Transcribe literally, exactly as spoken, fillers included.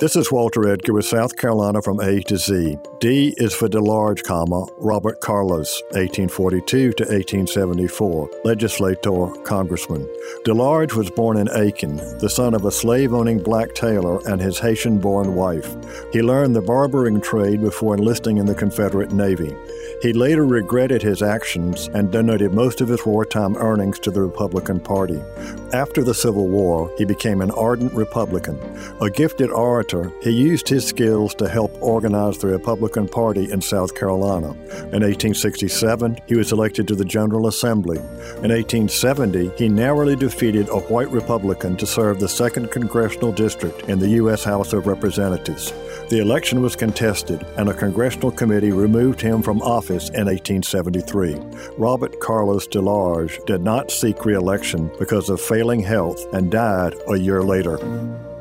This is Walter Edgar with South Carolina from A to Z. D is for DeLarge, comma, Robert Carlos, eighteen forty-two to eighteen seventy-four, legislator, congressman. DeLarge was born in Aiken, the son of a slave-owning black tailor and his Haitian-born wife. He learned the barbering trade before enlisting in the Confederate Navy. He later regretted his actions and donated most of his wartime earnings to the Republican Party. After the Civil War, he became an ardent Republican. A gifted orator, he used his skills to help organize the Republican Party in South Carolina. In eighteen sixty-seven, he was elected to the General Assembly. In eighteen seventy, he narrowly defeated a white Republican to serve the second Congressional District in the U S House of Representatives. The election was contested, and a congressional committee removed him from office in eighteen seventy-three. Robert Carlos DeLarge did not seek re-election because of failing health and died a year later.